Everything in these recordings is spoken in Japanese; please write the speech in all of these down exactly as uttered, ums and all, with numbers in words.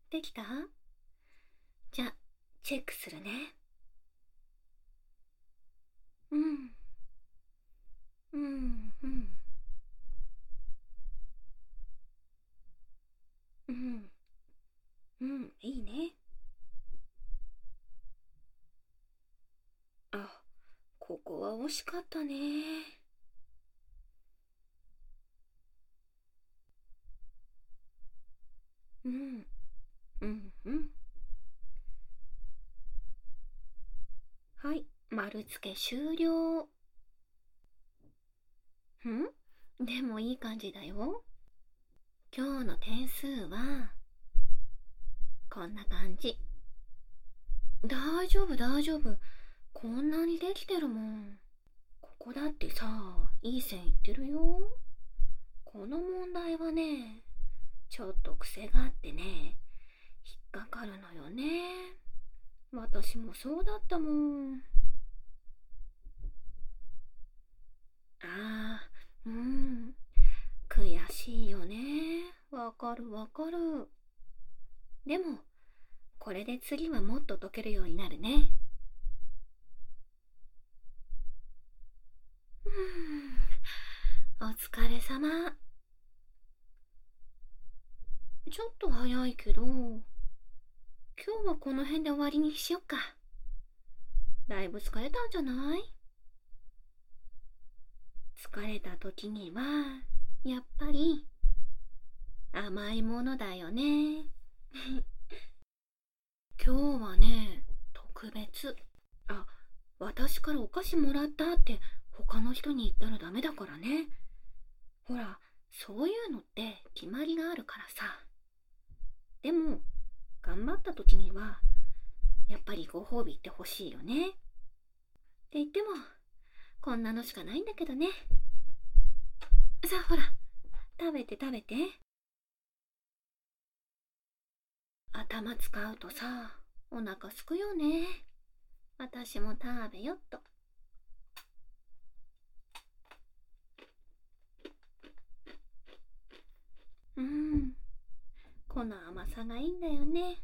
できた？じゃ、チェックするね。うん。うん、うん。うん。うん、いいね。あ、ここは惜しかったね。うん、うん、うん。はい、丸付け終了。んでもいい感じだよ。今日の点数は、こんな感じ。大丈夫、大丈夫。こんなにできてるもん。ここだってさ、いい線いってるよ。この問題はね、ちょっと癖があってね、引っかかるのよね。私もそうだったもん。ああ、うん。悔しいよね。わかるわかる。でも、これで次はもっと解けるようになるね。うん。お疲れ様。ちょっと早いけど、今日はこの辺で終わりにしよっか。だいぶ疲れたんじゃない？疲れた時には、やっぱり甘いものだよね。今日はね、特別。あ、私からお菓子もらったって他の人に言ったらダメだからね。ほら、そういうのって決まりがあるからさ。でも、頑張った時には、やっぱりご褒美って欲しいよね。って言っても、こんなのしかないんだけどね。さあほら、食べて食べて。頭使うとさ、お腹すくよね。私も食べよっと。うん、この甘さがいいんだよね。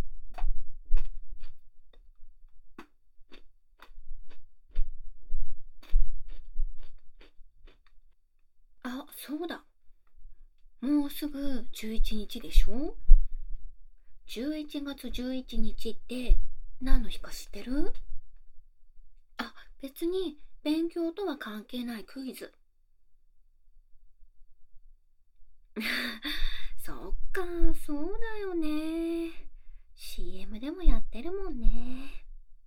あ、そうだ。もうすぐじゅういちにちでしょ？ じゅういち 月じゅういちにちって何の日か知ってる？あ、別に勉強とは関係ないクイズ。そっか、そうだよね。シーエム でもやってるもんね。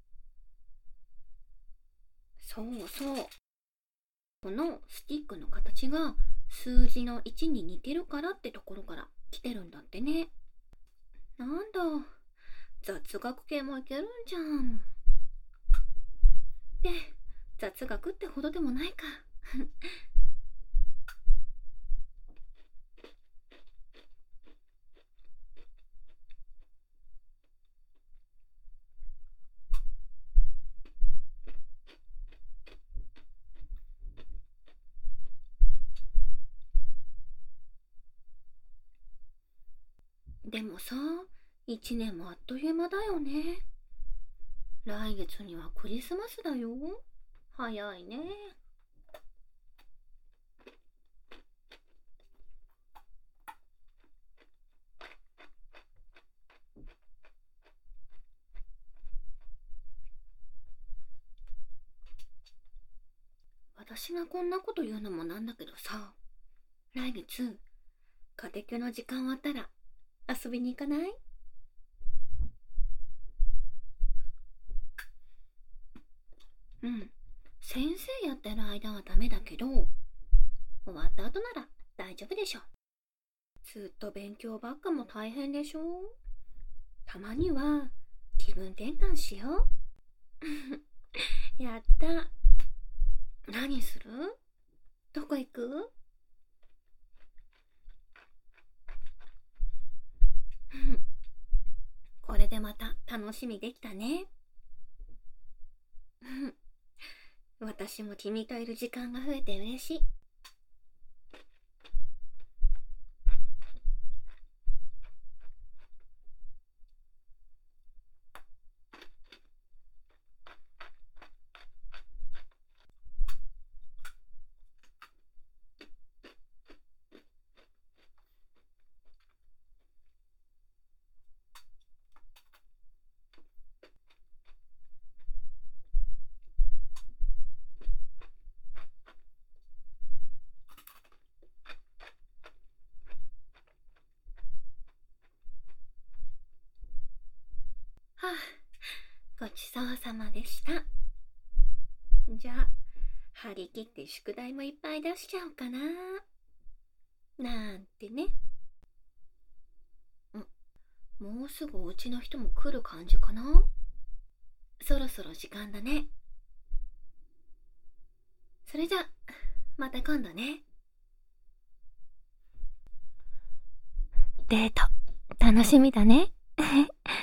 そうそう。このスティックの形が数字のいちに似てるからってところから来てるんだってね。なんだ、雑学系もいけるんじゃん。で、雑学ってほどでもないか。でもさ、いちねんもあっという間だよね。来月にはクリスマスだよ。早いね。私がこんなこと言うのもなんだけどさ、来月、家庭教の時間終わったら遊びに行かない？うん。先生やってる間はダメだけど、終わった後なら大丈夫でしょ。ずっと勉強ばっかも大変でしょ。たまには気分転換しよう。やった。何する？どこ行く？これでまた楽しみできたね。私も君といる時間が増えて嬉しい。 ごちそうさまでした。じゃあ、張り切って宿題もいっぱい出しちゃおうかな。なんてね。ん、もうすぐお家の人も来る感じかな。そろそろ時間だね。それじゃ、また今度ね。デート、楽しみだね。